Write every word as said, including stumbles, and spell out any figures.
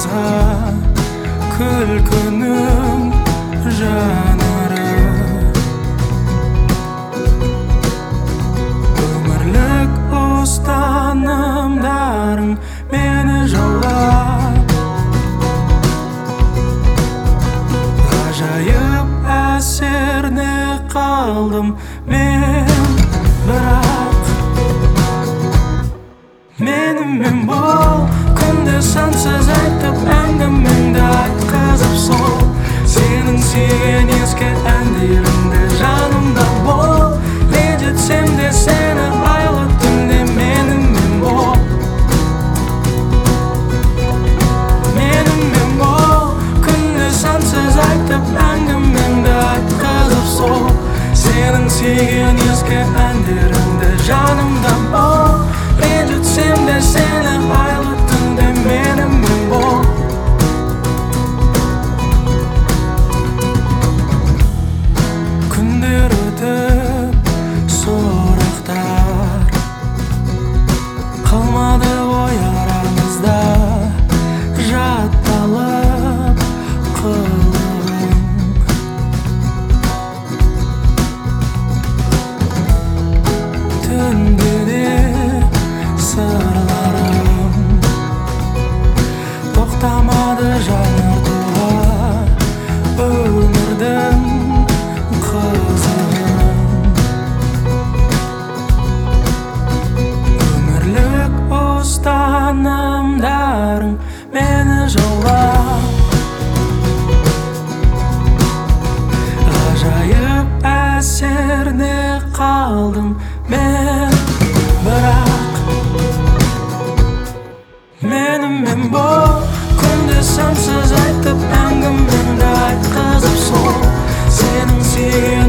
болса күлкінің жанары. Өмірлік ұстанымдарың мені жаулап, ғажайып әсеріне қалдым мен. Бірақ менімен бол, күнде сансыз айтып әңгімеңді айтқызып сол. Сенің сүйген ескі әндеріңді жанымда бол. Ренжітсем де сені айлы түнде менімен бол. Менімен бол, күнде сансыз айтып әңгімеңді айтқызып сол. Сенің сүйген ескі әндеріңді жанымда бол. Ренжітсем де сені айлы түнде менімен бол. Күндер өтіп сұрақтар қалмады ой арамызда, жатталып қылығың. Түнде де сырларым тоқтамады жаңартуға өмірдің қызығын. Өмірлік ұстанымдарың мені жаулап, ғажайып әсеріне қалдым мен. Бірақ менімен бол, күнде сансыз айтып әңгімеңді айтқызып сол. Сенің сүйген